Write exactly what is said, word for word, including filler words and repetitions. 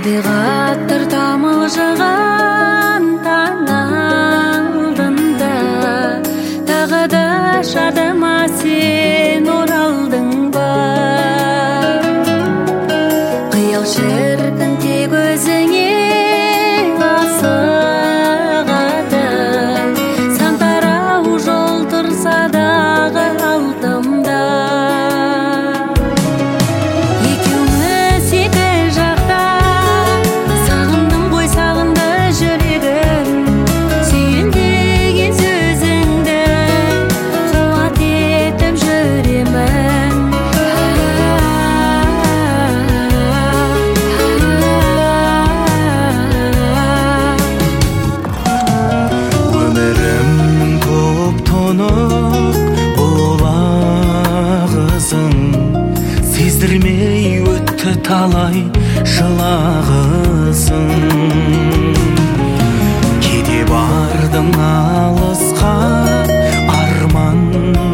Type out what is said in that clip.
табиғаттыр тамылжыған таң алдында тағы да шадыма сен оралдың ба? Қиял шіркін тек өзіңе асығады, сан тарау жол тұрса дағы алдымда. Екеуміз екі жақта, сағындым ғой сағынды жүрегім, сүйін деген сөзіңді қуат етіп жүремін. Өмірімнің көп тұнық бұлағызың, сездірмей өтті талай жылағызың. Кете бардың алысқа, арман